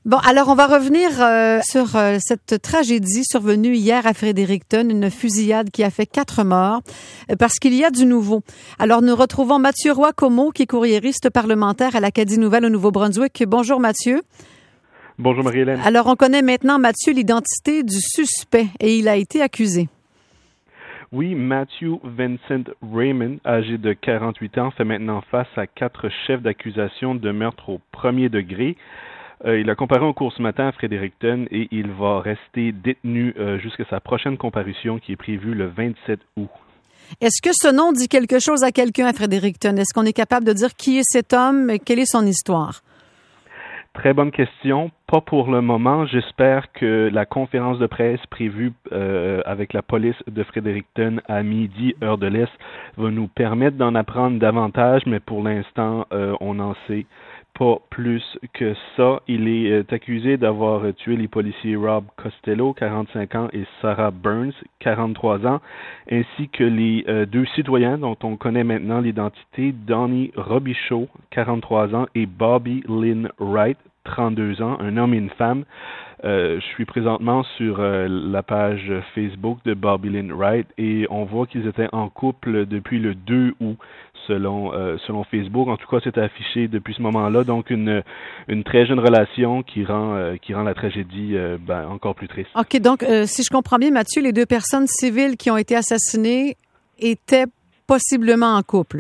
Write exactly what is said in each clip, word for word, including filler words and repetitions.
Bon, alors on va revenir euh, sur euh, cette tragédie survenue hier à Fredericton, une fusillade qui a fait quatre morts, euh, parce qu'il y a du nouveau. Alors nous retrouvons Mathieu Roy-Como, qui est courriériste parlementaire à l'Acadie Nouvelle au Nouveau-Brunswick. Bonjour Mathieu. Bonjour Marie-Hélène. Alors on connaît maintenant, Mathieu, l'identité du suspect et il a été accusé. Oui, Matthew Vincent Raymond, âgé de quarante-huit ans, fait maintenant face à quatre chefs d'accusation de meurtre au premier degré. Euh, il a comparé en cours ce matin à Fredericton et il va rester détenu euh, jusqu'à sa prochaine comparution qui est prévue le vingt-sept août. Est-ce que ce nom dit quelque chose à quelqu'un à Fredericton? Est-ce qu'on est capable de dire qui est cet homme et quelle est son histoire? Très bonne question. Pas pour le moment. J'espère que la conférence de presse prévue euh, avec la police de Fredericton à midi, heure de l'Est, va nous permettre d'en apprendre davantage, mais pour l'instant, euh, on n'en sait pas plus que ça. Il est euh, accusé d'avoir euh, tué les policiers Rob Costello, quarante-cinq ans, et Sarah Burns, quarante-trois ans, ainsi que les euh, deux citoyens dont on connaît maintenant l'identité, Donnie Robichaud, quarante-trois ans, et Bobby Lynn Wright, trente-deux ans, un homme et une femme. Euh, je suis présentement sur euh, la page Facebook de Bobby Lynn Wright et on voit qu'ils étaient en couple depuis le deux août selon euh, selon Facebook. En tout cas, c'est affiché depuis ce moment-là. Donc une une très jeune relation qui rend euh, qui rend la tragédie euh, ben, encore plus triste. OK, donc euh, si je comprends bien, Mathieu, les deux personnes civiles qui ont été assassinées étaient possiblement en couple.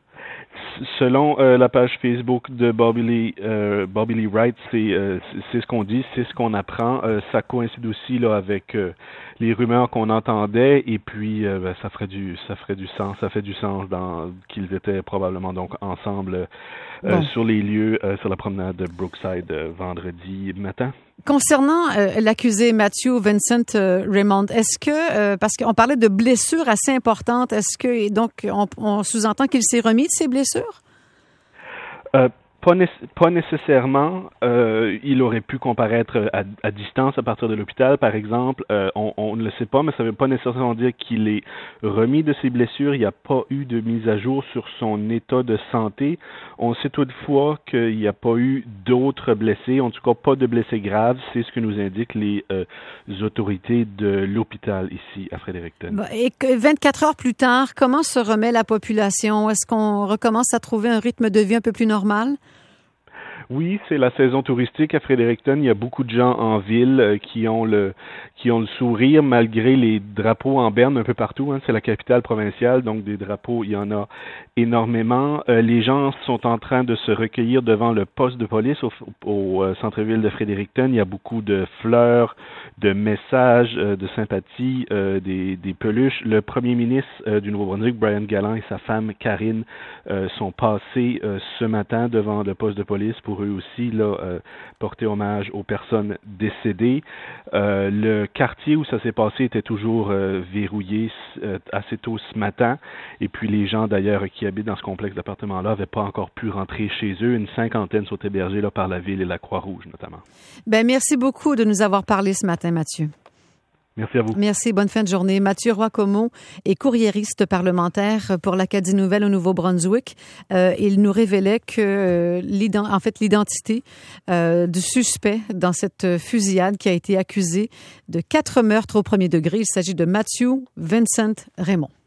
Selon euh, la page Facebook de Bobby Lee, euh, Bobby Lee Wright, c'est, euh, c'est ce qu'on dit, c'est ce qu'on apprend. Euh, ça coïncide aussi là avec euh, les rumeurs qu'on entendait, et puis euh, ben, ça ferait du, ça ferait du sens, ça fait du sens dans qu'ils étaient probablement donc ensemble euh, bon. sur les lieux, euh, sur la promenade de Brookside euh, vendredi matin. Concernant euh, l'accusé Matthew Vincent euh, Raymond, est-ce que, euh, parce qu'on parlait de blessures assez importantes, est-ce que, donc, on, on sous-entend qu'il s'est remis de ses blessures? Euh, pas, né- pas nécessairement. Euh, il aurait pu comparaître à, à distance à partir de l'hôpital, par exemple. Euh, on, on ne le sait pas, mais ça ne veut pas nécessairement dire qu'il est remis de ses blessures. Il n'y a pas eu de mise à jour sur son état de santé. On sait toutefois qu'il n'y a pas eu d'autres blessés, en tout cas pas de blessés graves. C'est ce que nous indiquent les euh, autorités de l'hôpital ici à Fredericton. Et vingt-quatre heures plus tard, comment se remet la population? Est-ce qu'on recommence à trouver un rythme de vie un peu plus normal? Oui, c'est la saison touristique à Fredericton. Il y a beaucoup de gens en ville euh, qui ont le qui ont le sourire malgré les drapeaux en berne un peu partout. Hein. C'est la capitale provinciale, donc des drapeaux, il y en a énormément. Euh, les gens sont en train de se recueillir devant le poste de police au, au euh, centre-ville de Fredericton. Il y a beaucoup de fleurs, de messages euh, de sympathie, euh, des, des peluches. Le premier ministre euh, du Nouveau-Brunswick, Brian Gallant, et sa femme Karine euh, sont passés euh, ce matin devant le poste de police pour eux aussi là euh, porter hommage aux personnes décédées. Euh, le quartier où ça s'est passé était toujours euh, verrouillé euh, assez tôt ce matin, et puis les gens d'ailleurs qui habitent dans ce complexe d'appartements-là n'avaient pas encore pu rentrer chez eux. Une cinquantaine sont hébergés là par la ville et la Croix-Rouge notamment. Ben merci beaucoup de nous avoir parlé ce matin, Mathieu. Merci à vous. Merci, bonne fin de journée. Mathieu Roy-Como est courriériste parlementaire pour l'Acadie Nouvelle au Nouveau-Brunswick. Euh, il nous révélait que, euh, l'ident- en fait, l'identité euh, du suspect dans cette fusillade qui a été accusé de quatre meurtres au premier degré. Il s'agit de Matthew Vincent Raymond.